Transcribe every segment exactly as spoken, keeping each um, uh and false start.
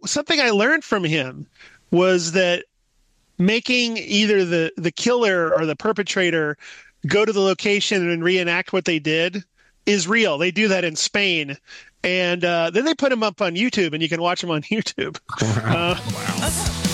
something I learned from him was that making either the the killer or the perpetrator go to the location and reenact what they did is real. They do that in Spain. And uh, then they put them up on YouTube, and you can watch them on YouTube. Wow. Uh, wow.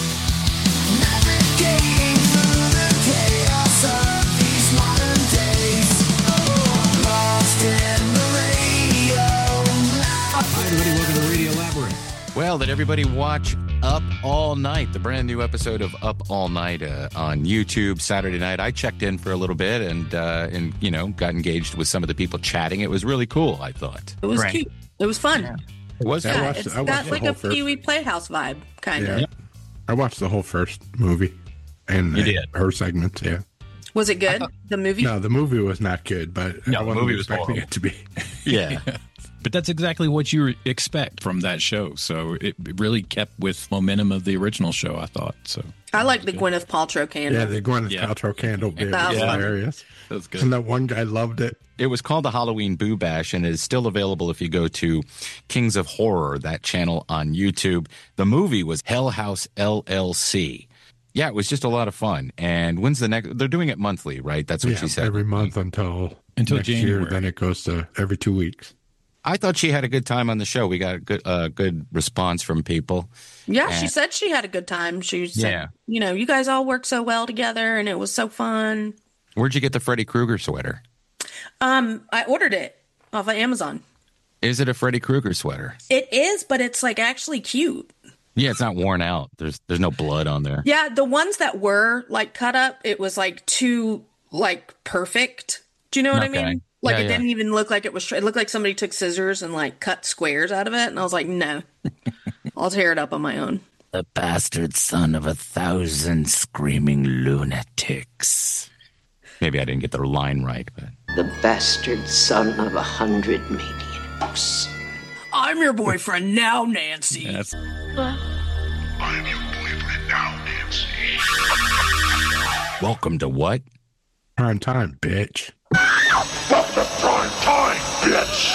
Hi, everybody. Welcome to Radio Labyrinth. Well, did everybody watch Up All Night, the brand new episode of Up All Night uh, on YouTube Saturday night? I checked in for a little bit and, uh, and you know, got engaged with some of the people chatting. It was really cool, I thought. It was Right. cute. It was fun. Yeah. It was I Yeah, watched- it's I watched got the like whole a first- Pee-wee Playhouse vibe, kind of. Yeah. I watched the whole first movie and You uh, did? her segments. Yeah. Was it good? The movie? No, the movie was not good, but No, I the wasn't movie was expecting horrible. it to be. Yeah. But that's exactly what you expect from that show. So it really kept with momentum of the original show, I thought. So I like the Gwyneth Paltrow candle. Yeah, the Gwyneth Yeah. Paltrow candle bit That was was funny. hilarious. that was good. And that one guy loved it. It was called the Halloween Boo Bash, and it is still available if you go to Kings of Horror, that channel on YouTube. The movie was Hell House L L C. Yeah, it was just a lot of fun. And when's the next? They're doing it monthly, right? That's what Yeah, she said. every month until Until next January. year. Then it goes to every two weeks. I thought she had a good time on the show. We got a good, uh, good response from people. Yeah, she And- said she had a good time. She said, Yeah. you know, you guys all work so well together and it was so fun. Where'd you get the Freddy Krueger sweater? Um, I ordered it off of Amazon. Is it a Freddy Krueger sweater? It is, but it's like actually cute. Yeah, it's not worn out. There's there's no blood on there. Yeah, the ones that were like cut up, it was like too like perfect. Do you know what Okay. I mean? Like Yeah, it yeah. didn't even look like it was. It looked like somebody took scissors and like cut squares out of it, and I was like, no, I'll tear it up on my own. The bastard son of a thousand screaming lunatics. Maybe I didn't get the line right, but The bastard son of a hundred maniacs. I'm your boyfriend now, Nancy. That's I'm your boyfriend now, Nancy. welcome to what? Prime time, bitch. Welcome to prime time, bitch.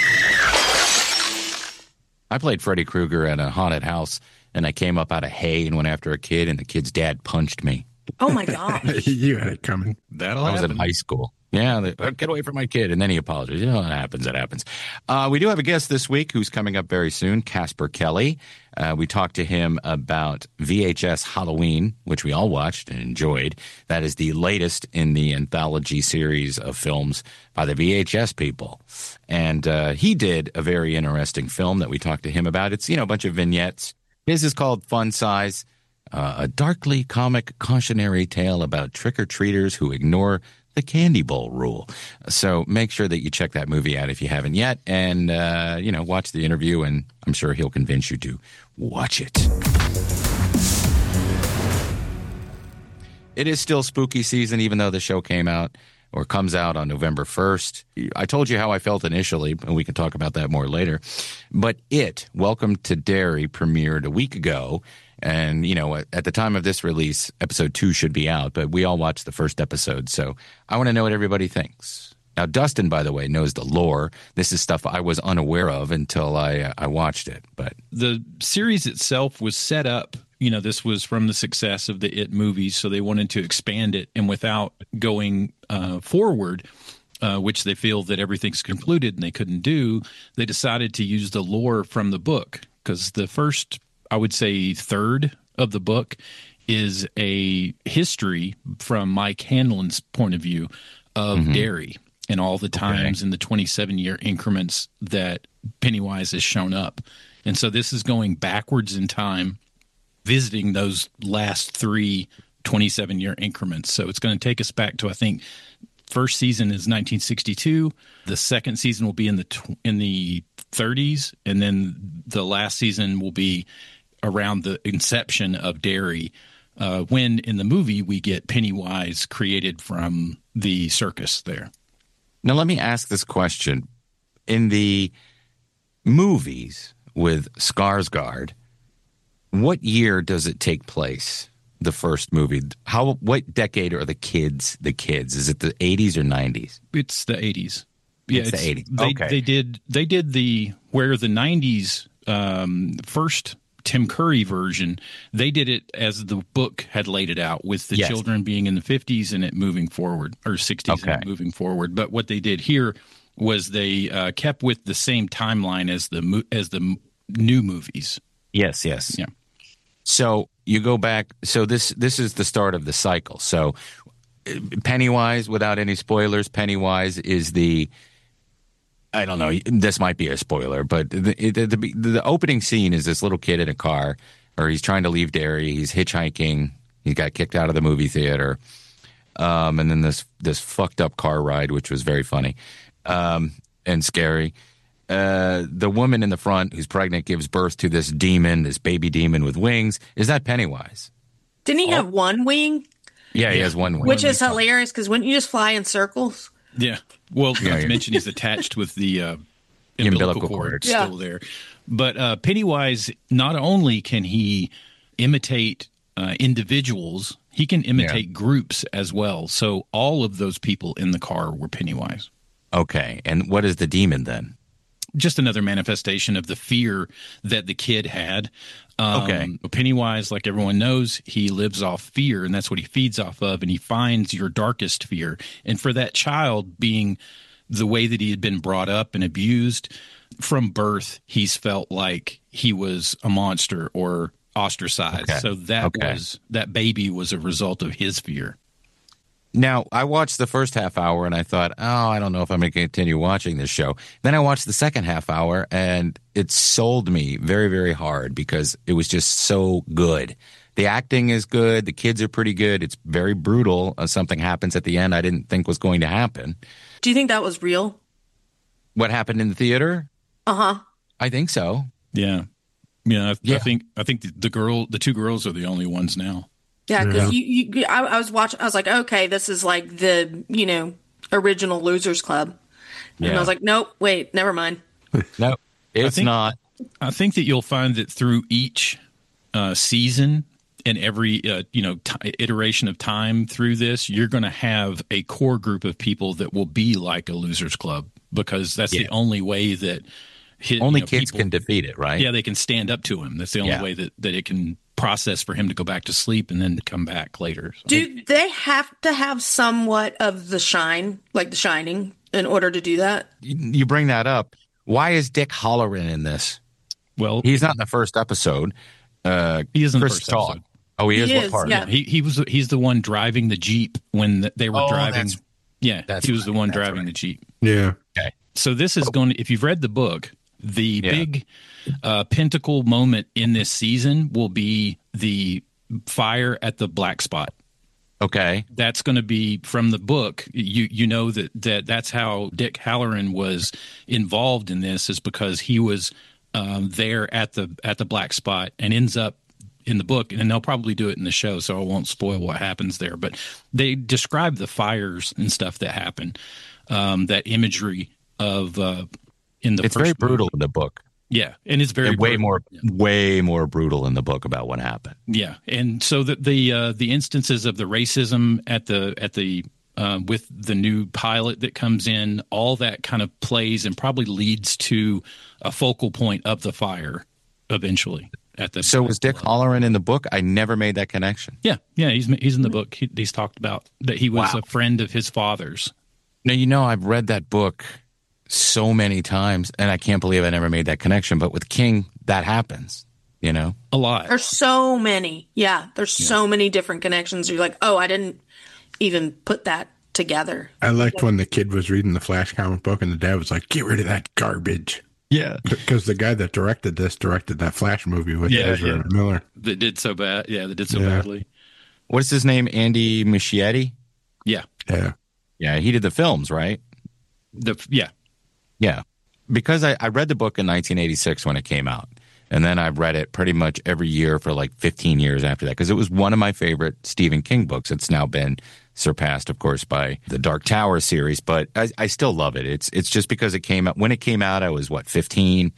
I played Freddy Krueger at a haunted house, and I came up out of hay and went after a kid, and the kid's dad punched me. Oh my god. You had it coming. that'll I was in happen. high school. Yeah, they, "Oh, get away from my kid. And then he apologized. You know, it happens. It happens. Uh, we do have a guest this week who's coming up very soon, Casper Kelly. Uh, we talked to him about V H S Halloween, which we all watched and enjoyed. That is the latest in the anthology series of films by the V H S people. And uh, he did a very interesting film that we talked to him about. It's, you know, a bunch of vignettes. His is called Fun Size. Uh, a darkly comic cautionary tale about trick-or-treaters who ignore the candy bowl rule. So make sure that you check that movie out if you haven't yet, and uh, you know, watch the interview, and I'm sure he'll convince you to watch it. It is still spooky season, even though the show came out or comes out on November first. I told you how I felt initially, and we can talk about that more later. But It, Welcome to Derry, premiered a week ago. And, you know, at the time of this release, episode two should be out, but we all watched the first episode. So I want to know what everybody thinks. Now, Dustin, by the way, knows the lore. This is stuff I was unaware of until I uh, I watched it. But The series itself was set up, you know, this was from the success of the It movies, so they wanted to expand it, and without going uh, forward, uh, which they feel that everything's concluded and they couldn't do, they decided to use the lore from the book, because the first, I would say, third of the book is a history from Mike Hanlon's point of view of Mm-hmm. Derry and all the times in the twenty-seven year increments that Pennywise has shown up. And so this is going backwards in time, visiting those last three twenty-seven year increments. So it's going to take us back to, I think, first season is nineteen sixty-two. The second season will be in the tw- in the thirties, and then the last season will be around the inception of Derry. Uh, when in the movie we get Pennywise created from the circus there. now let me ask this question. In the movies with Skarsgård, what year does it take place? The first movie. How? What decade are the kids? The kids? Is it the eighties or nineties? It's the eighties. Yeah, It's the eighties. They, Okay. they did they did the where the nineties um, first Tim Curry version, they did it as the book had laid it out, with the Yes. children being in the fifties and it moving forward, or sixties Okay. and it moving forward. But what they did here was they uh, kept with the same timeline as the mo- as the m- new movies. Yes, yes. Yeah. So you go back. So this this is the start of the cycle. So uh, Pennywise, without any spoilers, Pennywise is the. I don't know. This might be a spoiler, but the, the the the opening scene is this little kid in a car, or he's trying to leave Derry. He's hitchhiking. He got kicked out of the movie theater, um, and then this this fucked up car ride, which was very funny um, and scary. Uh, the woman in the front who's pregnant gives birth to this demon, this baby demon with wings. Is that Pennywise? Didn't he have one wing? Yeah, he has one wing. Which is hilarious because wouldn't you just fly in circles? Yeah. Well, Yeah, not yeah. to mention he's attached with the uh, The umbilical umbilical cord. cord Yeah. still there. But uh, Pennywise, not only can he imitate uh, individuals, he can imitate groups as well. So all of those people in the car were Pennywise. Okay, and what is the demon then? Just another manifestation of the fear that the kid had. Um, Okay. Pennywise, like everyone knows, he lives off fear, and that's what he feeds off of, and he finds your darkest fear. And for that child, being the way that he had been brought up and abused from birth, he's felt like he was a monster or ostracized. Okay. So that Okay. was that baby was a result of his fear. Now, I watched the first half hour and I thought, oh, I don't know if I'm going to continue watching this show. Then I watched the second half hour and it sold me very, very hard because it was just so good. The acting is good. The kids are pretty good. It's very brutal. Uh, something happens at the end I didn't think was going to happen. Do you think that was real? What happened in the theater? Uh huh. I think so. Yeah. Yeah, I, Yeah. I think I think the, the girl, the two girls are the only ones now. Yeah, because you, you, I, I was watching. I was like, okay, this is like the you know original Losers Club, and Yeah. I was like, nope, wait, never mind. No, it's think- not. I think that you'll find that through each uh, season and every uh, you know t- iteration of time through this, you're going to have a core group of people that will be like a Losers Club, because that's Yeah. the only way that hit, Only you know, kids people- can defeat it, right? Yeah, they can stand up to him. That's the only Yeah. way that, that it can process for him to go back to sleep and then to come back later. So- Do they have to have somewhat of the shine, like The Shining, in order to do that? You you bring that up. Why is Dick Halloran in this? well, He's not in the first episode. Uh, he is in the Chris first Stahl. episode. Oh, he, He is. is, What part? yeah. He he was he's the one driving the Jeep when th- they were Oh, driving. that's- Yeah, that's he was the right, one that's driving right. the Jeep. Yeah. So this is going to, if you've read the book, the Yeah. big uh, pinnacle moment in this season will be the fire at the black spot. Okay. That's going to be from the book. You you know that, that that's how Dick Halloran was involved in this, is because he was um, there at the at the black spot and ends up in the book, and they'll probably do it in the show, so I won't spoil what happens there. But they describe the fires and stuff that happen, um, that imagery of uh, in the It's first very brutal movie. in the book. Yeah, and it's very And way brutal. more, way more brutal in the book about what happened. Yeah, and so that the uh, the instances of the racism at the at the uh, with the new pilot that comes in, all that kind of plays and probably leads to a focal point of the fire eventually. At the So was Dick Halloran in the book? I never made that connection. Yeah, yeah, he's he's in the book. He, he's talked about that he was Wow. a friend of his father's. Now, you know, I've read that book so many times, and I can't believe I never made that connection. But with King, that happens, you know? A lot. There's so many. Yeah, there's so many different connections. You're like, oh, I didn't even put that together. I liked when the kid was reading the Flash comic book and the dad was like, get rid of that garbage. Yeah, Because the guy that directed this directed that Flash movie with Yeah, Ezra yeah. Miller. that did so bad. Yeah, that did so Yeah. badly. What's his name? Andy Muschietti? Yeah, Yeah. Yeah, he did the films, right? the yeah. Yeah. Because I, I read the book in nineteen eighty-six when it came out. And then I've read it pretty much every year for like fifteen years after that. Because it was one of my favorite Stephen King books. It's now been surpassed, of course, by the Dark Tower series. But I, I still love it. It's it's just because it came out. When it came out, I was, what, fifteen?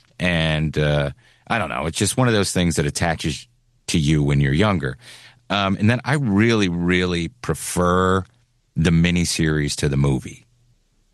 And uh, I don't know. It's just one of those things that attaches to you when you're younger. Um, and then I really, really prefer the miniseries to the movie.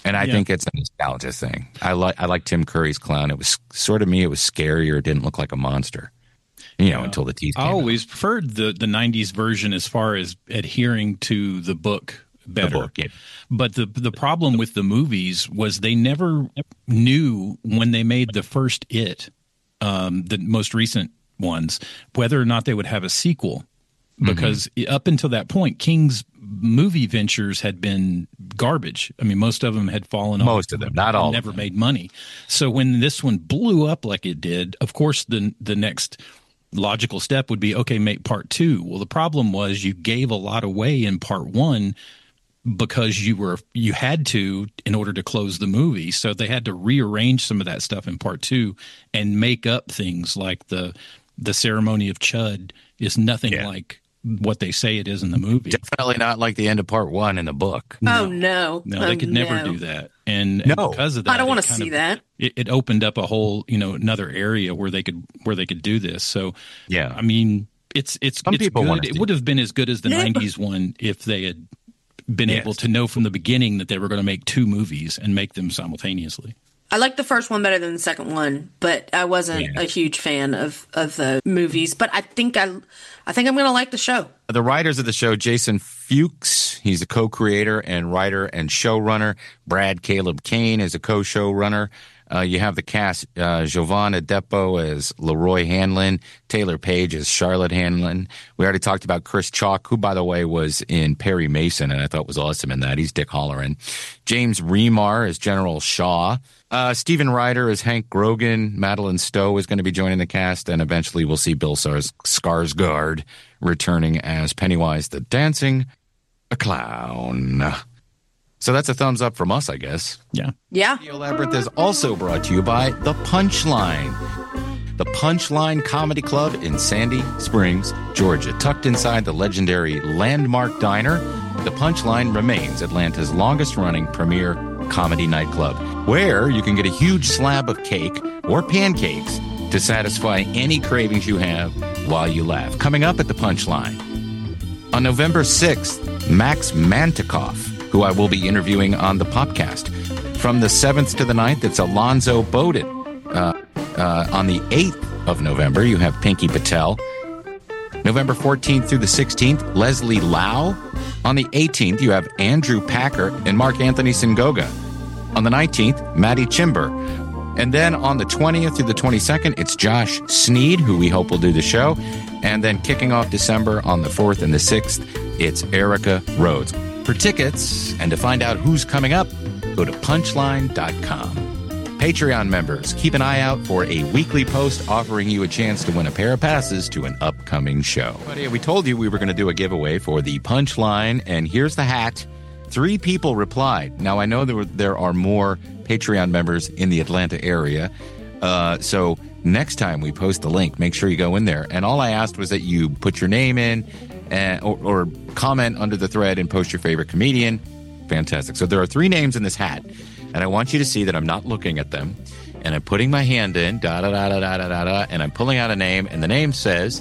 And I Yeah. think it's a nostalgia thing. I like I like Tim Curry's clown. It was sort of me. It was scarier. It didn't look like a monster, you know, until the teeth I came always preferred the, the nineties version as far as adhering to the book better. The book, yeah. But the the problem with the movies was they never knew when they made the first It, um, the most recent ones, whether or not they would have a sequel. Because mm-hmm. up until that point, King's movie ventures had been garbage. I mean, most of them had fallen off. Most of them, not all. Never made money. So when this one blew up like it did, of course, the the next logical step would be, okay, make part two. Well, the problem was you gave a lot away in part one because you were you had to in order to close the movie. So they had to rearrange some of that stuff in part two and make up things like the the ceremony of Chud is nothing Yeah. like what they say it is in the movie. Definitely not like the end of part one in the book. Oh no! No, oh, they could never no. do that. And, and No. because of that, I don't want it to kind see of- that. It, it opened up a whole, you know, another area where they could where they could do this. So, Yeah. I mean, it's it's Some it's people wanna good. It see would have been as good as the Yeah. nineties one if they had been Yes. able to know from the beginning that they were going to make two movies and make them simultaneously. I like the first one better than the second one, but I wasn't Yeah. a huge fan of, of the movies. But I think I, I think I'm going to like the show. The writers of the show, Jason Fuchs, he's a co-creator and writer and showrunner. Brad Caleb Kane is a co-showrunner. Uh, you have the cast, uh, Jovan Adepo as Leroy Hanlon, Taylor Page as Charlotte Hanlon. We already talked about Chris Chalk, who, by the way, was in Perry Mason, and I thought was awesome in that. He's Dick Halloran. James Remar as General Shaw. Uh, Stephen Ryder as Hank Grogan. Madeline Stowe is going to be joining the cast, and eventually we'll see Bill Sars- Skarsgård returning as Pennywise the Dancing Clown. So that's a thumbs up from us, I guess. Yeah. Yeah. Radio Labyrinth is also brought to you by The Punchline. The Punchline Comedy Club in Sandy Springs, Georgia. Tucked inside the legendary Landmark Diner, The Punchline remains Atlanta's longest-running premier comedy nightclub, where you can get a huge slab of cake or pancakes to satisfy any cravings you have while you laugh. Coming up at The Punchline, on November sixth, Max Mantikoff, who I will be interviewing on the podcast. From the seventh to the ninth, it's Alonzo Bowden. Uh, uh, on the eighth of November, you have Pinky Patel. November fourteenth through the sixteenth, Leslie Lau. On the eighteenth, you have Andrew Packer and Mark Anthony Singoga. On the nineteenth, Maddie Chimber. And then on the twentieth through the twenty-second, it's Josh Sneed, who we hope will do the show. And then kicking off December on the fourth and the sixth, it's Erica Rhodes. For tickets and to find out who's coming up, go to punchline dot com. Patreon members, keep an eye out for a weekly post offering you a chance to win a pair of passes to an upcoming show. But yeah, we told you we were going to do a giveaway for the Punchline, and here's the hat. Three people replied. Now, I know there were, there are more Patreon members in the Atlanta area, uh, so next time we post the link, make sure you go in there. And all I asked was that you put your name in and, or, or comment under the thread and post your favorite comedian. Fantastic. So there are three names in this hat, and I want you to see that I'm not looking at them. And I'm putting my hand in, da da da da da da da, da and I'm pulling out a name, and the name says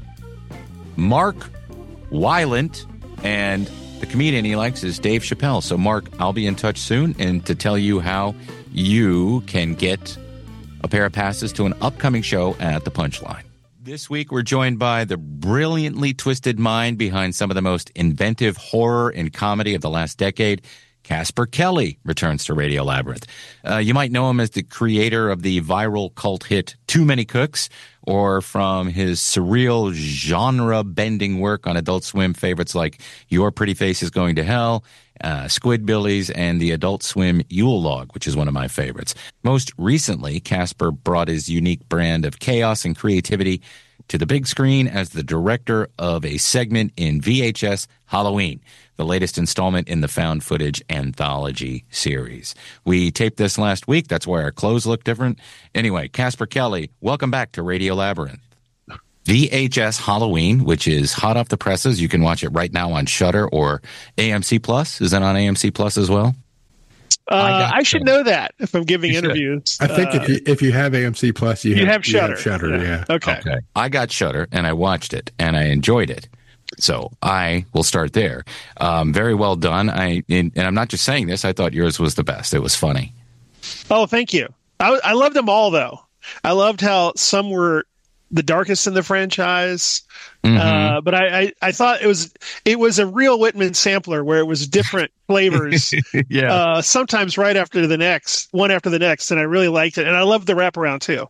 Mark Weiland, and the comedian he likes is Dave Chappelle. So, Mark, I'll be in touch soon, and to tell you how you can get a pair of passes to an upcoming show at the Punchline. This week, we're joined by the brilliantly twisted mind behind some of the most inventive horror and comedy of the last decade. Casper Kelly returns to Radio Labyrinth. Uh, you might know him as the creator of the viral cult hit Too Many Cooks, or from his surreal genre-bending work on Adult Swim favorites like Your Pretty Face is Going to Hell, uh, Squidbillies, and the Adult Swim Yule Log, which is one of my favorites. Most recently, Casper brought his unique brand of chaos and creativity to the big screen as the director of a segment in V H S Halloween, the latest installment in the found footage anthology series. We taped this last week. That's why our clothes look different. Anyway, Casper Kelly, welcome back to Radio Labyrinth. V H S Halloween, which is hot off the presses. You can watch it right now on Shudder or A M C Plus. Is that on A M C Plus as well? Uh, I I, should know that if I'm giving You should. interviews. I think uh, if you if you have A M C Plus, you, you have, have Shudder. Shudder, yeah. Okay. Okay. I got Shudder and I watched it and I enjoyed it. So I will start there. Um, very well done. I and, and I'm not just saying this. I thought yours was the best. It was funny. Oh, thank you. I, I loved them all, though. I loved how some were the darkest in the franchise, mm-hmm. uh, but I, I, I thought it was it was a real Whitman sampler where it was different flavors. yeah, uh, sometimes right after the next, one after the next, and I really liked it. And I loved the wraparound too.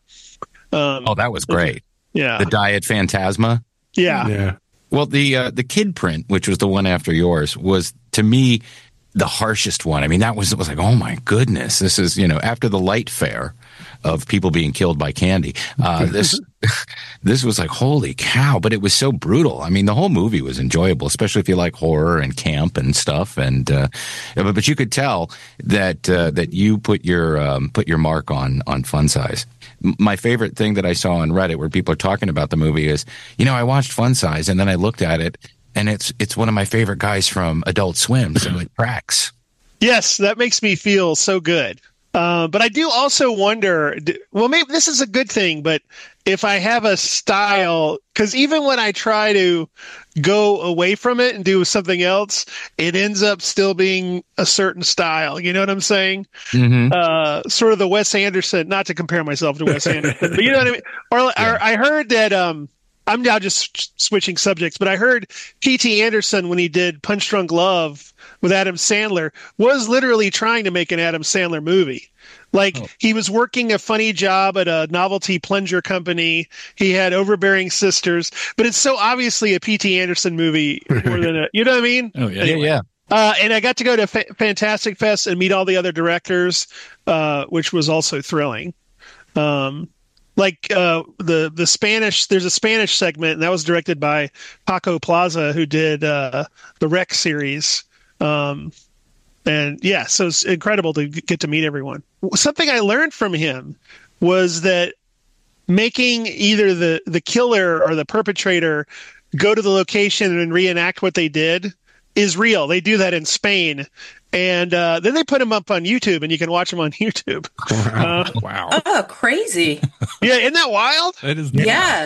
Um, oh, that was great. Yeah, the Diet Phantasma. Yeah, yeah. Well, the uh, the kid print, which was the one after yours, was to me the harshest one. I mean, that was it was like, oh my goodness, this is, you know, after the light fare of people being killed by candy. Uh, this this was like, holy cow! But it was so brutal. I mean, the whole movie was enjoyable, especially if you like horror and camp and stuff. And uh, but, but you could tell that uh, that you put your um, put your mark on on Fun Size. My favorite thing that I saw on Reddit where people are talking about the movie is, you know, I watched Fun Size and then I looked at it and it's it's one of my favorite guys from Adult Swim, so it tracks. Yes, that makes me feel so good. Uh, but I do also wonder, well, maybe this is a good thing, but if I have a style, because even when I try to go away from it and do something else, it ends up still being a certain style. You know what I'm saying? Mm-hmm. Uh, sort of the Wes Anderson, not to compare myself to Wes Anderson, but you know what I mean? Or, yeah. or I heard that, um, I'm now just switching subjects, but I heard P T Anderson, when he did Punch Drunk Love with Adam Sandler, was literally trying to make an Adam Sandler movie. Like, oh. he was working a funny job at a novelty plunger company. He had overbearing sisters, but it's so obviously a P T Anderson movie more than a, you know what I mean? Oh, yeah, anyway. yeah. Uh, and I got to go to F- Fantastic Fest and meet all the other directors, uh, which was also thrilling. Um, Like uh, the the Spanish, there's a Spanish segment, and that was directed by Paco Plaza, who did uh, the Rec series. Um, and yeah, so it's incredible to get to meet everyone. Something I learned from him was that making either the, the killer or the perpetrator go to the location and reenact what they did is real. They do that in Spain. And uh, then they put them up on YouTube, and you can watch them on YouTube. Wow. Uh, wow. Oh, crazy. Yeah, isn't that wild? That is Yeah.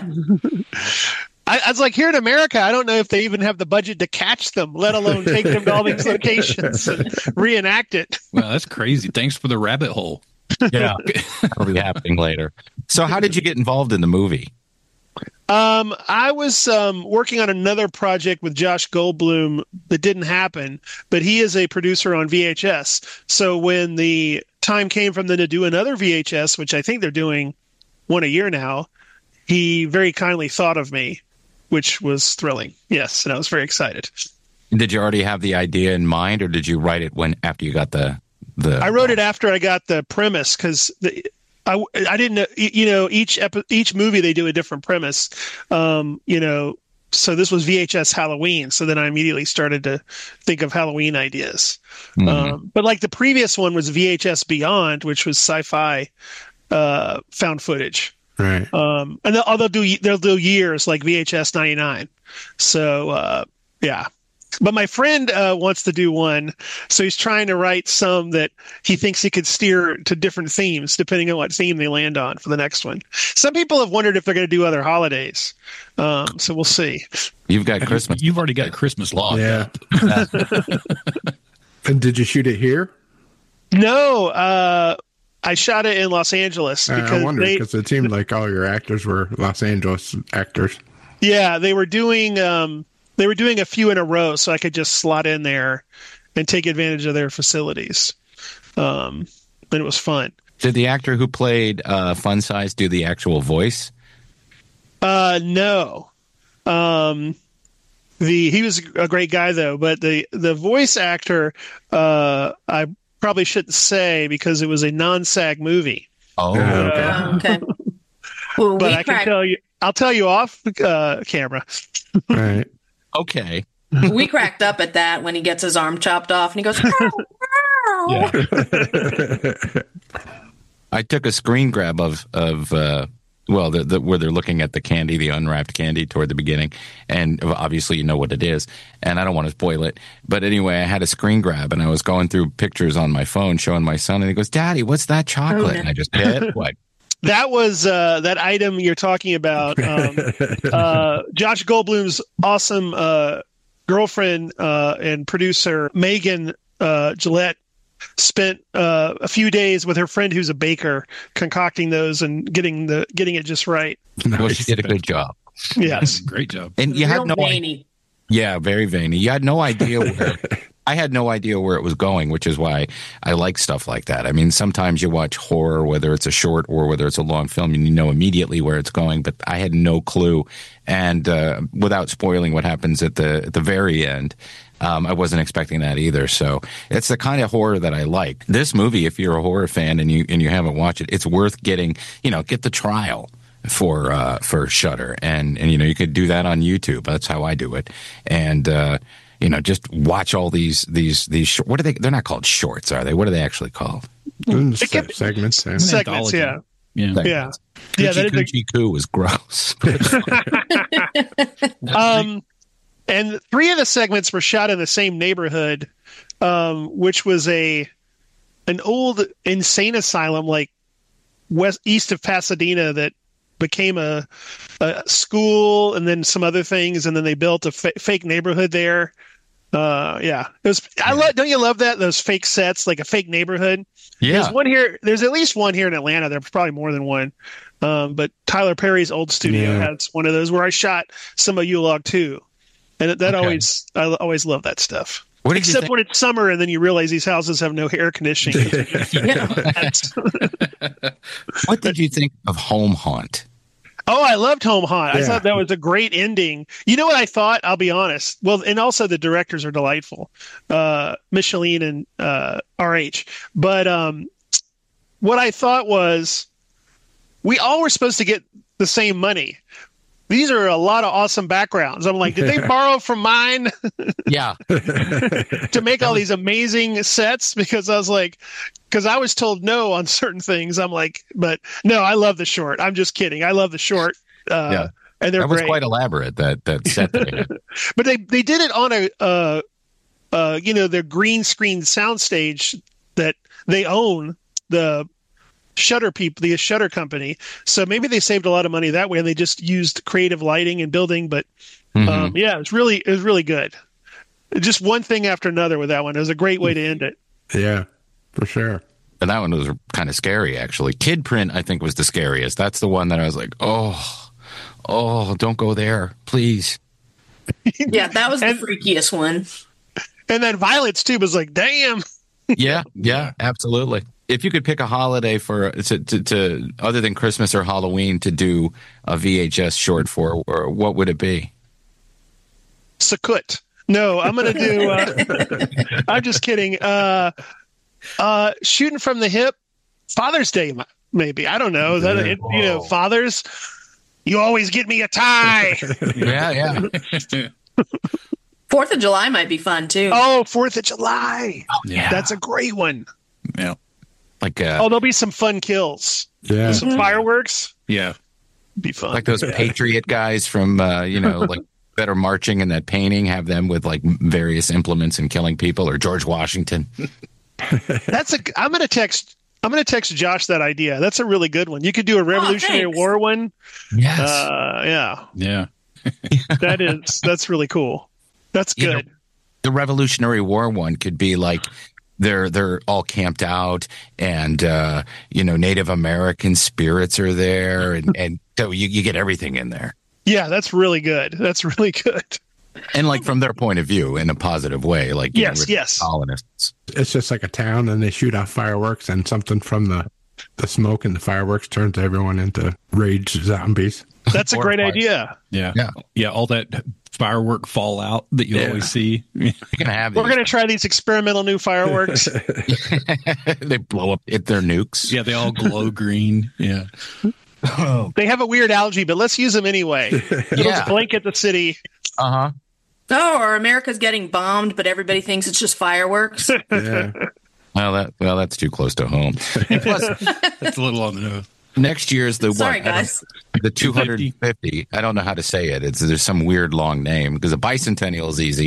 I, I was like, here in America, I don't know if they even have the budget to catch them, let alone take them to all these locations and reenact it. Wow, that's crazy. Thanks for the rabbit hole. Yeah, that'll be happening later. So how did you get involved in the movie? Um, I was um, working on another project with Josh Goldblum that didn't happen, but he is a producer on V H S. So when the time came for them to do another V H S, which I think they're doing one a year now, he very kindly thought of me, which was thrilling. Yes, and I was very excited. Did you already have the idea in mind, or did you write it when after you got the the? I wrote it after I got the premise, because the. I, I didn't know, you know, each epi- each movie they do a different premise, um, you know, so this was V H S Halloween. So then I immediately started to think of Halloween ideas. Mm-hmm. Um, but like the previous one was V H S Beyond, which was sci-fi uh, found footage. Right. Um, and they'll, they'll do, they'll do years like V H S ninety-nine. So uh, yeah. But my friend uh, wants to do one, so he's trying to write some that he thinks he could steer to different themes, depending on what theme they land on for the next one. Some people have wondered if they're going to do other holidays, um, so we'll see. You've got Christmas. You've already got Christmas logged. Yeah. And did you shoot it here? No, uh, I shot it in Los Angeles. Uh, because I wondered, they, because it seemed like all your actors were Los Angeles actors. Yeah, they were doing... Um, They were doing a few in a row, so I could just slot in there and take advantage of their facilities. Um, and it was fun. Did the actor who played uh, Fun Size do the actual voice? Uh, no. Um, the he was a great guy though, but the the voice actor, uh, I probably shouldn't say because it was a non-SAG movie. Oh, okay. Uh, okay. Well, but we I cracked, can tell you, I'll tell you off uh, camera. Right. Okay. we cracked up at that when he gets his arm chopped off and he goes, Yeah. I took a screen grab of of uh, well, the, the, where they're looking at the candy, the unwrapped candy toward the beginning, and obviously you know what it is, and I don't want to spoil it. But anyway, I had a screen grab, and I was going through pictures on my phone, showing my son, and he goes, "Daddy, what's that chocolate?" Oh, no. And I just hit what. that was uh, that item you're talking about. Um, uh, Josh Goldblum's awesome uh, girlfriend uh, and producer Megan uh, Gillette spent uh, a few days with her friend who's a baker concocting those and getting the getting it just right. Well, she did a good job. Yes, great job. And you Real had no veiny. Yeah, very veiny. You had no idea where I had no idea where it was going, which is why I like stuff like that. I mean, sometimes you watch horror, whether it's a short or whether it's a long film, and you know immediately where it's going. But I had no clue, and uh, without spoiling what happens at the at the very end, um, I wasn't expecting that either. So it's the kind of horror that I like. This movie, if you're a horror fan and you and you haven't watched it, it's worth getting. You know, get the trial for uh, for Shudder, and and you know you could do that on YouTube. That's how I do it, and. Uh, You know, just watch all these these these. Sh- what are they? They're not called shorts, are they? What are they actually called? Se- segments. Yeah. segments. Yeah, Yeah. yeah, yeah. That is a- Coochie Coo was gross. um, and three of the segments were shot in the same neighborhood, um, which was a an old insane asylum, like west east of Pasadena, that became a, a school, and then some other things, and then they built a fa- fake neighborhood there. Uh, yeah, it was. I love. Don't you love that those fake sets, like a fake neighborhood? Yeah. There's one here. There's at least one here in Atlanta. There's probably more than one. Um, but Tyler Perry's old studio Yeah. has one of those where I shot some of U-Log too, and that Okay. always I always love that stuff. What did you Except think? when it's summer and then you realize these houses have no air conditioning. That's- What did you think of Home Haunt? Oh, I loved Home Haunt. I Yeah. thought that was a great ending. You know what I thought? I'll be honest. Well, and also the directors are delightful, uh, Micheline and uh, R H. But um, what I thought was, we all were supposed to get the same money. These are a lot of awesome backgrounds. I'm like, did they borrow from mine Yeah. to make all these amazing sets? Because I was like, because I was told no on certain things. I'm like, but no, I love the short. I'm just kidding. I love the short. Uh, Yeah. and they're That was great. quite elaborate, that, that set that they had. But they they did it on a uh, uh, you know, their green screen soundstage that they own, the Shutter people, the Shutter company. So maybe they saved a lot of money that way, and they just used creative lighting and building. But Mhm. um, yeah, it was really it was really good. Just one thing after another with that one. It was a great way to end it. Yeah, for sure. And that one was kind of scary, actually. Kid Print, I think, was the scariest. That's the one that I was like, oh, oh, don't go there, please. Yeah, that was the And- freakiest one. And then Violet's too was like, damn. Yeah, yeah, absolutely. If you could pick a holiday for to, to, to other than Christmas or Halloween to do a V H S short for, or what would it be? Sakut. No, I'm gonna do. Uh, I'm just kidding. Uh, uh, shooting from the hip. Father's Day, m- maybe. I don't know. Is that it, you know, fathers. You always get me a tie. Yeah, yeah. Fourth of July might be fun too. Oh, Fourth of July. Yeah. That's a great one. Yeah. Like uh, Oh, there'll be some fun kills. Yeah. Some fireworks. Yeah. Be fun. like those Patriot guys from uh, you know, like that are marching in that painting, have them with like various implements and killing people, or George Washington. That's a. I'm gonna text. I'm gonna text Josh that idea. That's a really good one. You could do a Revolutionary thanks. War one. Yes. Uh, yeah, Yeah. that is. That's really cool. That's You know, good. the Revolutionary War one could be like they're they're all camped out, and uh, you know, Native American spirits are there, and and so you, you get everything in there, Yeah, that's really good. That's really good. and like from their point of view in a positive way, like you Yes, know, with yes. colonists. It's just like a town, and they shoot off fireworks, and something from the the smoke and the fireworks turns everyone into rage zombies. That's a great Horrified. idea. Yeah. Yeah. Yeah. All that firework fallout that you Yeah. always see. You're gonna have We're these. gonna try these experimental new fireworks. They blow up at their nukes. Yeah. They all glow green. Yeah. They have a weird algae, but let's use them anyway. It'll Yeah. blanket the city. Uh huh. Oh, or America's getting bombed, but everybody thinks it's just fireworks. Yeah. Well, that well, that's too close to home. Plus, It's a little on the nose. next year's the Sorry, what? I don't- guys. The two hundred fifty. I don't know how to say it. It's there's some weird long name because the bicentennial is easy.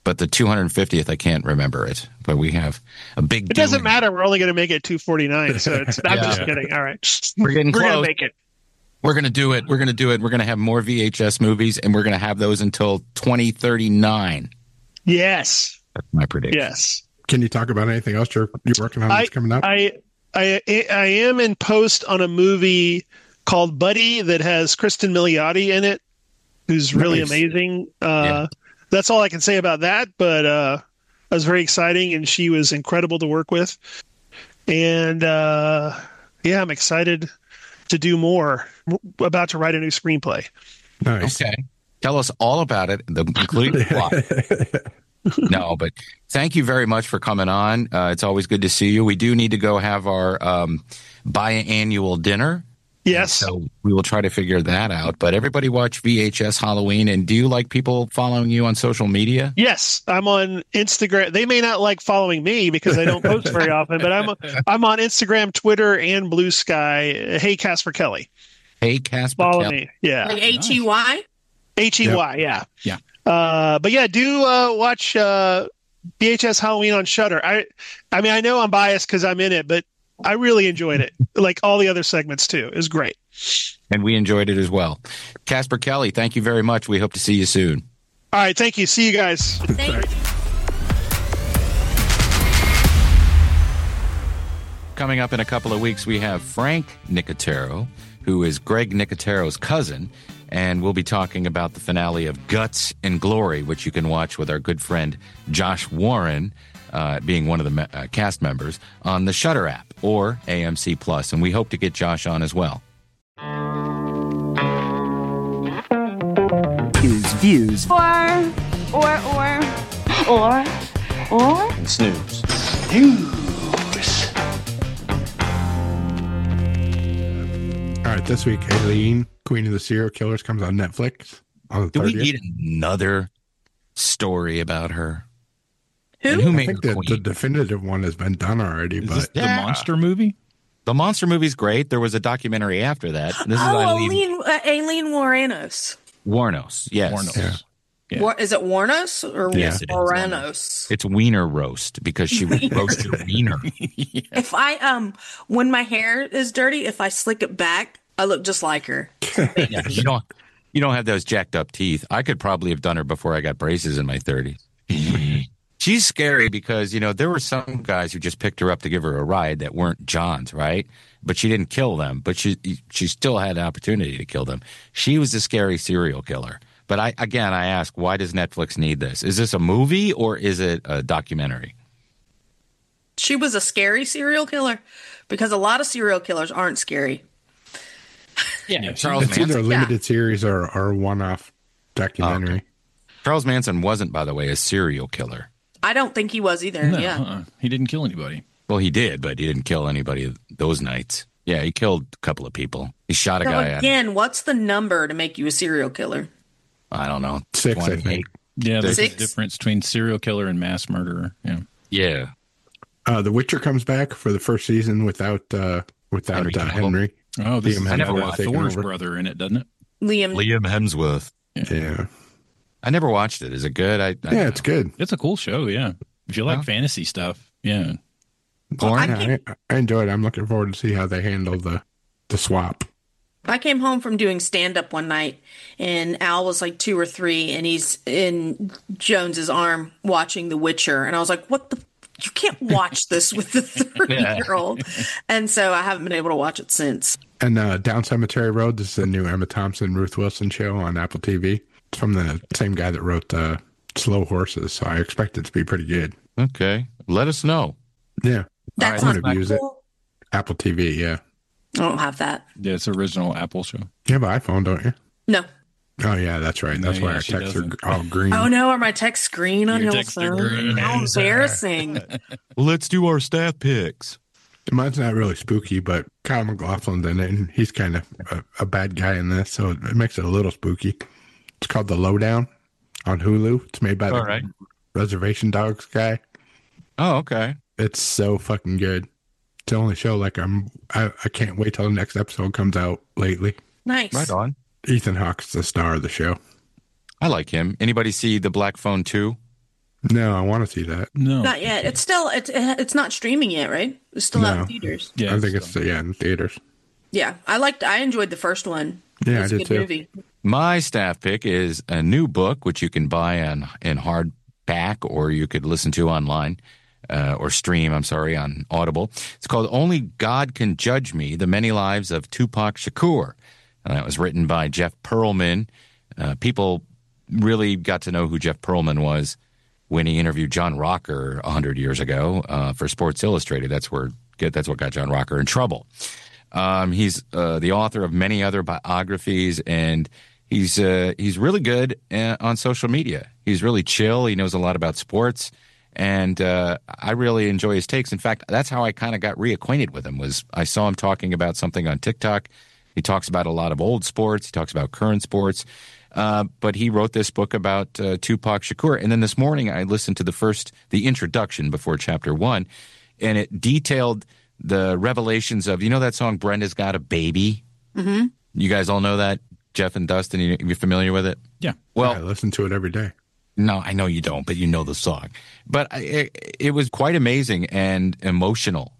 but the two hundred fiftieth, I can't remember it. But we have a big. It doesn't doing. matter. We're only going to make it two forty-nine. So it's, I'm Yeah. just kidding. All right. We're getting We're going close. to make it. We're going to do it. We're going to do it. We're going to have more V H S movies, and we're going to have those until twenty thirty-nine. Yes. That's my prediction. Yes. Can you talk about anything else you're, you're working on that's coming up? I, I I am in post on a movie called Buddy that has Kristen Milioti in it, who's really Nice. amazing. Uh, Yeah. That's all I can say about that, but uh, it was very exciting, and she was incredible to work with. And uh, yeah, I'm excited to do more. I'm about to write a new screenplay. Nice. Okay. Tell us all about it, the, including the plot. No, but thank you very much for coming on. Uh, it's always good to see you. We do need to go have our um, biannual dinner. Yes. So we will try to figure that out. But everybody watch V H S Halloween. And do you like people following you on social media? Yes, I'm on Instagram. They may not like following me because I don't post very often, but I'm I'm on Instagram, Twitter, and Blue Sky. Hey, Casper Kelly, Hey, Casper follow Kelly. me. Yeah, Like H E Y? H E Y. Yeah, Yeah. Uh, but yeah, do uh, watch uh, V H S Halloween on Shudder. I I mean, I know I'm biased because I'm in it, but I really enjoyed it. Like all the other segments too. It was great. And we enjoyed it as well. Casper Kelly, thank you very much. We hope to see you soon. All right, thank you. See you guys. Thank you. Coming up in a couple of weeks, we have Frank Nicotero, who is Greg Nicotero's cousin, and we'll be talking about the finale of Guts and Glory, which you can watch with our good friend Josh Warren, uh, being one of the me- uh, cast members, on the Shudder app or A M C Plus, and we hope to get Josh on as well. Views, views. Or, or, or, or, or. And snooze. All right, this week, Aileen, Queen of the Serial Killers, comes on Netflix on the Do we thirtieth. need another story about her? Who? And who I made think her that queen? the definitive one has been done already, Is but this the Yeah. monster movie? The monster movie's great. There was a documentary after that. This is Oh, Eileen Aileen, uh, Aileen Warrenos. Warnos. Yes. Warnos. Yeah. Yeah. War, is it Warnos or Yes, it is. Warrenos? It's wiener roast because she would roast your wiener. If I um, when my hair is dirty, if I slick it back, I look just like her. Yeah, you don't you don't have those jacked up teeth. I could probably have done her before I got braces in my thirties. She's scary because, you know, there were some guys who just picked her up to give her a ride that weren't John's, right? But she didn't kill them, but she she still had an opportunity to kill them. She was a scary serial killer. But I again, I ask, why does Netflix need this? Is this a movie or is it a documentary? She was a scary serial killer because a lot of serial killers aren't scary. Yeah, Charles it's either a Manson. limited series or, or a one-off documentary. Okay. Charles Manson wasn't, by the way, a serial killer. I don't think he was either. No, yeah. uh-uh. He didn't kill anybody. Well, he did, but he didn't kill anybody those nights. Yeah, he killed a couple of people. He shot a So guy. At, again, what's the number to make you a serial killer? I don't know, Six, I twenty-eight. think. Yeah, there's Six? a difference between serial killer and mass murderer. Yeah. Yeah, Uh, the Witcher comes back for the first season without uh, without Henry uh, Cavill. Henry. Oh, this Liam is Hemsworth never got taking Thor's over. brother in it, doesn't it? Liam. Liam Hemsworth. Yeah, I never watched it. Is it good? I, I yeah, it's good. It's a cool show. Yeah. If you like Huh? fantasy stuff, yeah. Porn? I Yeah, I, I enjoyed it. I'm looking forward to see how they handle the the swap. I came home from doing stand up one night and Al was like two or three and he's in Jones's arm watching The Witcher. And I was like, what the? You can't watch this with the thirty year old. And so I haven't been able to watch it since. And uh, Down Cemetery Road, this is a new Emma Thompson, Ruth Wilson show on Apple T V. It's from the same guy that wrote uh, Slow Horses, so I expect it to be pretty good. Okay, let us know. Yeah, That's I'm not gonna use it. cool. Apple T V, yeah. I don't have that. Yeah, it's original Apple show. You have an iPhone, don't you? No. Oh, yeah, that's right. That's No, why yeah, our she texts doesn't. are all green. Oh no, are my texts green on Your your texts are phone? green. How embarrassing. Let's do our staff picks. Mine's not really spooky, but Kyle MacLachlan's in it, and he's kind of a, a bad guy in this, so it makes it a little spooky. It's called The Lowdown on Hulu. It's made by the All right. Reservation Dogs guy. Oh, okay. It's so fucking good. It's the only show like I'm. I, I can't wait till the next episode comes out. Lately, Nice. Right on. Ethan Hawke's the star of the show. I like him. Anybody see The Black Phone two? No, I want to see that. No, Not yet. It's still it's it's not streaming yet, right? It's still out No. in theaters. yeah, I think so. it's yeah in theaters. Yeah, I liked. I enjoyed the first one. Yeah, It's I a did good too. movie. My staff pick is a new book, which you can buy on in hardback or you could listen to online uh, or stream, I'm sorry, on Audible. It's called Only God Can Judge Me, The Many Lives of Tupac Shakur. Uh, that was written by Jeff Pearlman. Uh, people really got to know who Jeff Pearlman was when he interviewed John Rocker one hundred years ago uh, for Sports Illustrated. That's where that's what got John Rocker in trouble. Um, he's uh, the author of many other biographies, and he's uh, he's really good uh, on social media. He's really chill. He knows a lot about sports, and uh, I really enjoy his takes. In fact, that's how I kind of got reacquainted with him. Was I saw him talking about something on TikTok. He talks about a lot of old sports. He talks about current sports. Uh, but he wrote this book about uh, Tupac Shakur. And then this morning I listened to the first, the introduction before chapter one, and it detailed the revelations of, you know that song, Brenda's Got a Baby? Mm-hmm. You guys all know that? Jeff and Dustin, you, you familiar with it? Yeah. Well, Yeah, I listen to it every day. no, I know you don't, but you know the song. But I, it, it was quite amazing and emotional,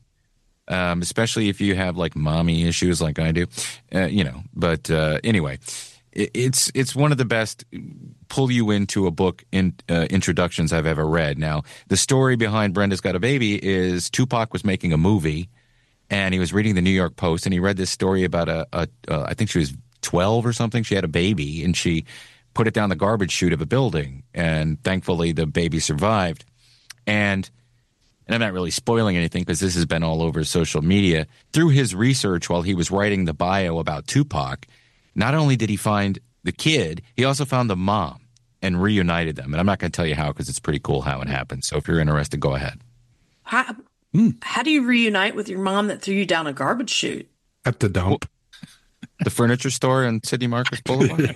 um, especially if you have like mommy issues like I do, uh, you know. But uh, anyway, it, it's it's one of the best pull you into a book in uh, introductions I've ever read. Now, the story behind Brenda's Got a Baby is Tupac was making a movie, and he was reading the New York Post, and he read this story about a, a uh, I think she was twelve or something. She had a baby, and she put it down the garbage chute of a building, and thankfully the baby survived. And and I'm not really spoiling anything because this has been all over social media. Through his research while he was writing the bio about Tupac, not only did he find the kid, he also found the mom and reunited them. And I'm not going to tell you how because it's pretty cool how it happened. So if you're interested, go ahead. How, mm. how do you reunite with your mom that threw you down a garbage chute? At the dump. The furniture store on Sidney Marcus Boulevard?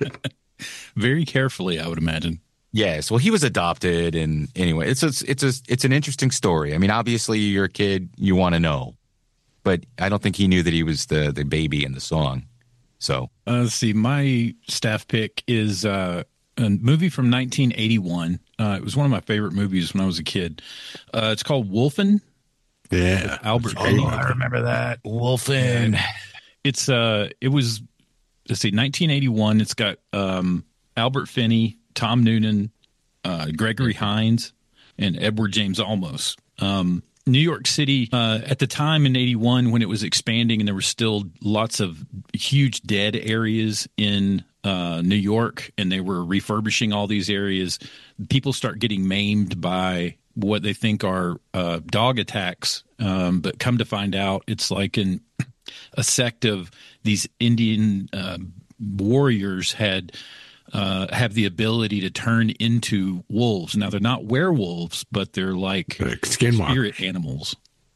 Very carefully, I would imagine. Yes. Well, he was adopted, and anyway, it's a, it's a, it's an interesting story. I mean, obviously, you're a kid, you want to know, but I don't think he knew that he was the the baby in the song. So, uh, let's see. My staff pick is uh, a movie from nineteen eighty-one. Uh, it was one of my favorite movies when I was a kid. Uh, it's called Wolfen. Yeah, Albert oh, Finney. I remember that. Wolfen. It's uh, it was let's see, nineteen eighty-one. It's got um, Albert Finney, Tom Noonan, uh, Gregory Hines, and Edward James Olmos. Um, New York City, uh, at the time in eighty-one when it was expanding and there were still lots of huge dead areas in uh, New York, and they were refurbishing all these areas, people start getting maimed by what they think are uh, dog attacks. Um, but come to find out, it's like in a sect of these Indian uh, warriors had uh, have the ability to turn into wolves. Now, they're not werewolves, but they're like, like skinwalkers. Spirit animals.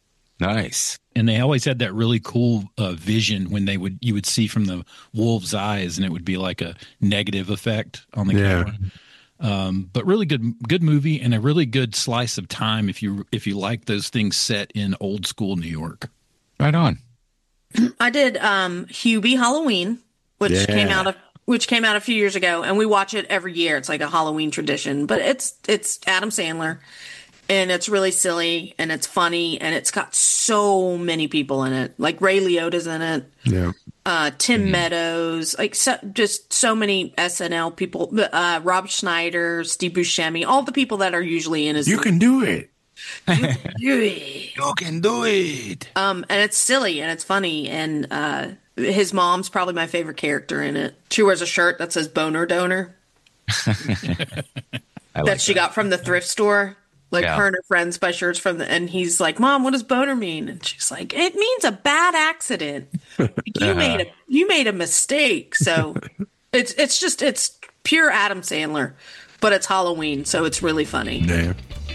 nice. And they always had that really cool uh, vision when they would you would see from the wolf's eyes, and it would be like a negative effect on the Yeah. camera. Um, but really good, good movie, and a really good slice of time if you if you like those things set in old school New York. Right on. I did um, Hubie Halloween, which Yeah. came out of which came out a few years ago, and we watch it every year. It's like a Halloween tradition, but it's it's Adam Sandler, and it's really silly and it's funny, and it's got so many people in it. Like Ray Liotta's in it, Yeah. uh, Tim Meadows, like so, just so many S N L people. Uh, Rob Schneider, Steve Buscemi, all the people that are usually in his. You can do it. Yeah. You can do it. Um, and it's silly and it's funny, and uh, his mom's probably my favorite character in it. She wears a shirt that says "Boner Donor" I like that she got from the thrift store. Like Yeah. her and her friends buy shirts from the, and he's like, "Mom, what does boner mean?" And she's like, "It means a bad accident. Like, you made a you made a mistake." So it's it's just it's pure Adam Sandler, but it's Halloween, so it's really funny. Yeah.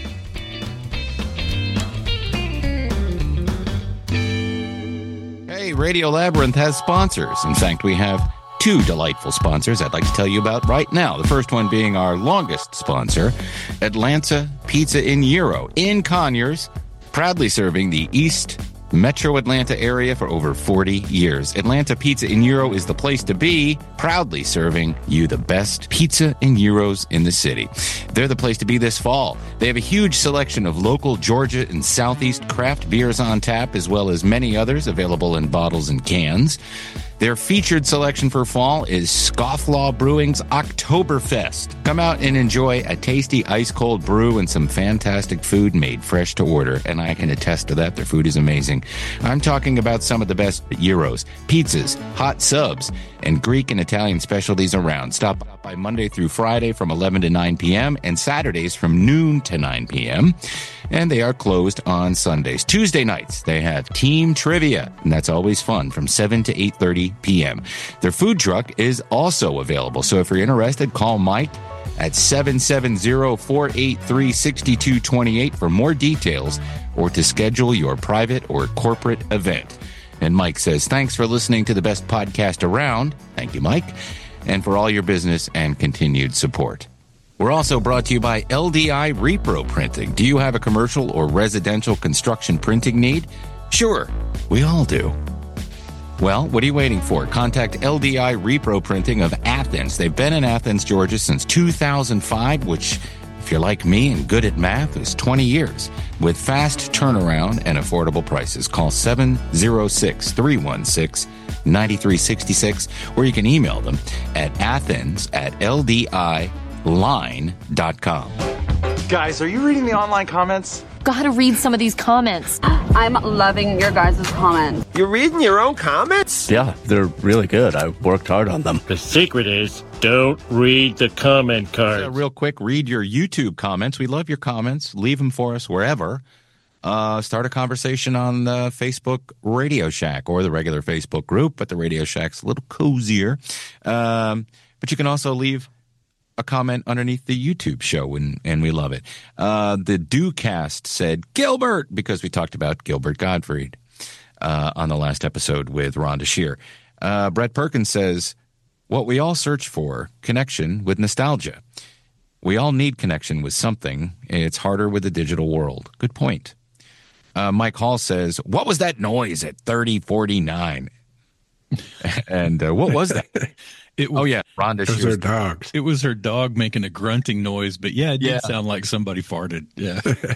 Hey, Radio Labyrinth has sponsors. In fact, we have two delightful sponsors I'd like to tell you about right now. The first one being our longest sponsor, Atlanta Pizza in Euro in Conyers, proudly serving the East metro Atlanta area for over forty years. Atlanta Pizza and Euro is the place to be, proudly serving you the best pizza and gyros in the city. They're the place to be this fall. They have a huge selection of local Georgia and Southeast craft beers on tap, as well as many others available in bottles and cans. Their featured selection for fall is Scofflaw Brewing's Oktoberfest. Come out and enjoy a tasty ice-cold brew and some fantastic food made fresh to order. And I can attest to that. Their food is amazing. I'm talking about some of the best gyros, pizzas, hot subs, and Greek and Italian specialties around. Stop by Monday through Friday from eleven to nine p.m. and Saturdays from noon to nine p.m. And they are closed on Sundays. Tuesday nights, they have team trivia, and that's always fun from seven to eight thirty p.m. Their food truck is also available. So if you're interested, call Mike at seven seven zero, four eight three, six two two eight for more details or to schedule your private or corporate event. And Mike says, thanks for listening to the best podcast around. Thank you, Mike. And for all your business and continued support. We're also brought to you by L D I Repro Printing. Do you have a commercial or residential construction printing need? Sure, we all do. Well, what are you waiting for? Contact L D I Repro Printing of Athens. They've been in Athens, Georgia since two thousand five, which, if you're like me and good at math, is twenty years. With fast turnaround and affordable prices, call seven zero six, three one six, nine three six six, or you can email them at athens at L D I line dot com. Guys, are you reading the online comments? Gotta read some of these comments. I'm loving your guys' comments. You're reading your own comments? Yeah, they're really good. I worked hard on them. The secret is don't read the comment cards. Uh, real quick, read your YouTube comments. We love your comments. Leave them for us wherever. Uh, start a conversation on the Facebook Radio Shack or the regular Facebook group, but the Radio Shack's a little cozier. Um, but you can also leave a comment underneath the YouTube show, and, and we love it. Uh, the Dewcast said Gilbert, because we talked about Gilbert Gottfried uh, on the last episode with Rhonda Shear. Uh, Brett Perkins says, what we all search for, connection with nostalgia. We all need connection with something. It's harder with the digital world. Good point. Uh, Mike Hall says, what was that noise at thirty forty-nine? And uh, what was that? It was, oh, yeah. Rhonda Those are dogs. It was her dog making a grunting noise, but yeah, it did Yeah. sound like somebody farted. Yeah.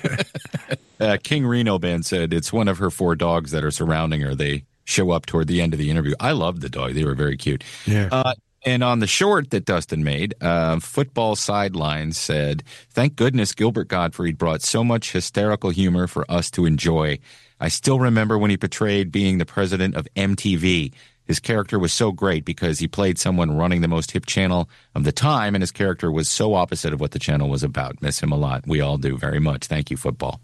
uh, King Reno Band said it's one of her four dogs that are surrounding her. They show up toward the end of the interview. I loved the dog. They were very cute. Yeah. Uh, and on the short that Dustin made, uh, Football Sidelines said, thank goodness Gilbert Gottfried brought so much hysterical humor for us to enjoy. I still remember when he portrayed being the president of M T V. His character was so great because he played someone running the most hip channel of the time, and his character was so opposite of what the channel was about. Miss him a lot. We all do very much. Thank you, football.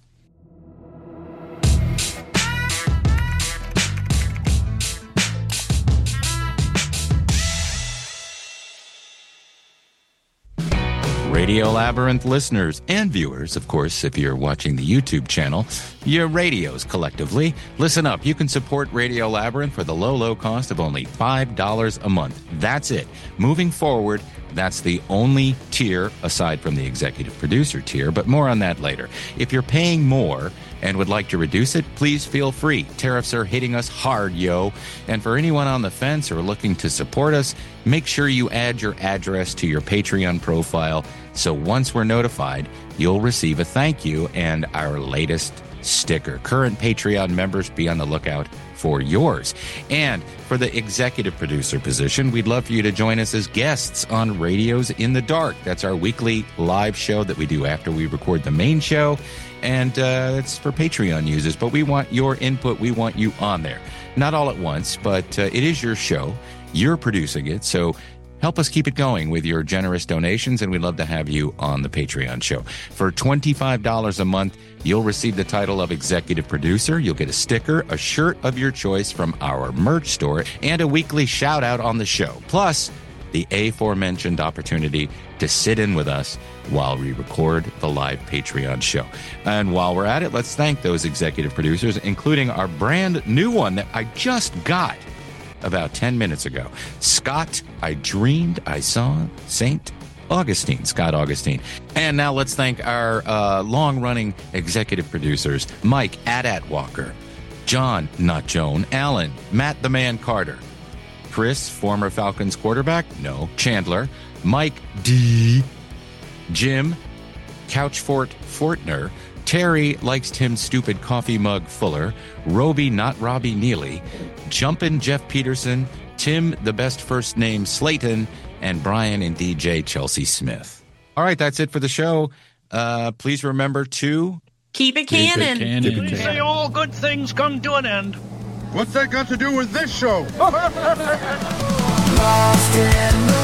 Radio Labyrinth listeners and viewers, of course, if you're watching the YouTube channel, your radios collectively, listen up. You can support Radio Labyrinth for the low, low cost of only five dollars a month. That's it. Moving forward, that's the only tier aside from the executive producer tier, but more on that later. If you're paying more and would like to reduce it, please feel free. Tariffs are hitting us hard, yo. And for anyone on the fence or looking to support us, make sure you add your address to your Patreon profile so once we're notified, you'll receive a thank you and our latest sticker. Current Patreon members, be on the lookout for yours. And for the executive producer position, we'd love for you to join us as guests on Radios in the Dark. That's our weekly live show that we do after we record the main show. And uh, it's for Patreon users, but we want your input. We want you on there. Not all at once, but uh, it is your show. You're producing it, so help us keep it going with your generous donations, and we'd love to have you on the Patreon show. For twenty-five dollars a month, you'll receive the title of executive producer. You'll get a sticker, a shirt of your choice from our merch store, and a weekly shout out on the show. Plus, the aforementioned opportunity to sit in with us while we record the live Patreon show. And while we're at it, let's thank those executive producers, including our brand new one that I just got about ten minutes ago. Scott, I dreamed I saw Saint Augustine, Scott Augustine. And now let's thank our uh, long-running executive producers, Mike Adat Walker, John, not Joan, Alan, Matt the Man Carter, Chris, former Falcons quarterback, no, Chandler, Mike D, Jim, Couchfort Fortner, Terry likes Tim's stupid coffee mug Fuller, Roby, not Robbie Neely, Jumpin' Jeff Peterson, Tim, the best first name Slayton, and Brian and D J Chelsea Smith. All right, that's it for the show. Uh, please remember to keep it canon. Keep it canon. We say all good things come to an end. What's that got to do with this show? Lost in the